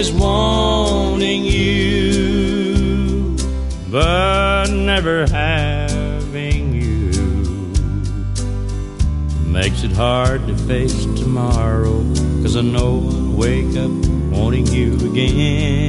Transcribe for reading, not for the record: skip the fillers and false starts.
always wanting you, but never having you makes it hard to face tomorrow, 'cause I know I'll wake up wanting you again.